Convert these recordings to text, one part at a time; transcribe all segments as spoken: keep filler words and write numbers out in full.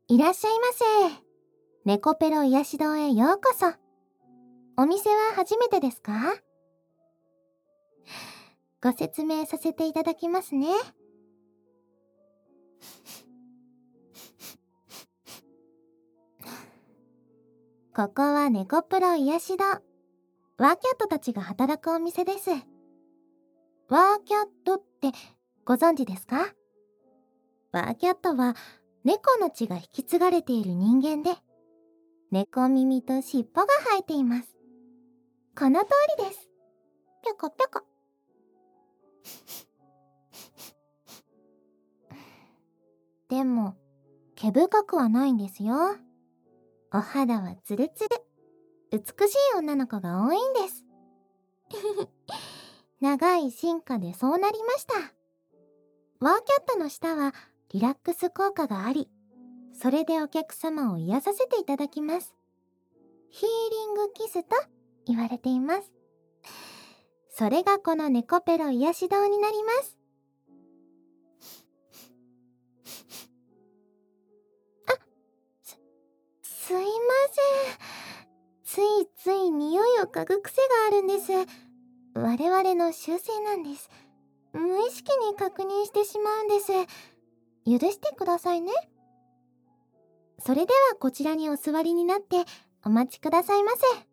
いらっしゃいませ。猫ペロ癒し堂へようこそ。お店は初めてですか？ご説明させていただきますね。ここは猫プロ癒し堂。ワーキャットたちが働くお店です。ワーキャットってご存知ですか？ワーキャットは猫の血が引き継がれている人間で、猫耳と尻尾が生えています。この通りです。ぴょこぴょこ。でも、毛深くはないんですよ。お肌はツルツル。美しい女の子が多いんです。長い進化でそうなりました。ワーキャットの舌はリラックス効果があり、それでお客様を癒させていただきます。ヒーリングキスと言われています。それがこの猫ペロ癒し堂になります。あ、す、すいません。ついつい匂いを嗅ぐ癖があるんです。我々の習性なんです。無意識に確認してしまうんです。許してくださいね。それではこちらにお座りになってお待ちくださいませ。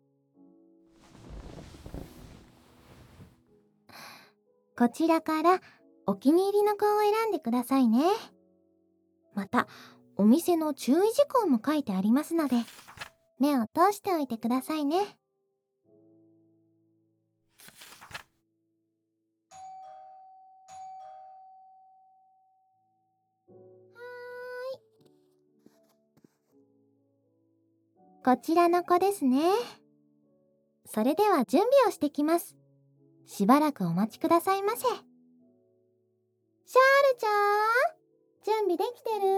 こちらからお気に入りの子を選んでくださいね。また、お店の注意事項も書いてありますので、目を通しておいてくださいね。はーい。こちらの子ですね。それでは準備をしてきます。しばらくお待ちくださいませ。シャールちゃん、準備できてる？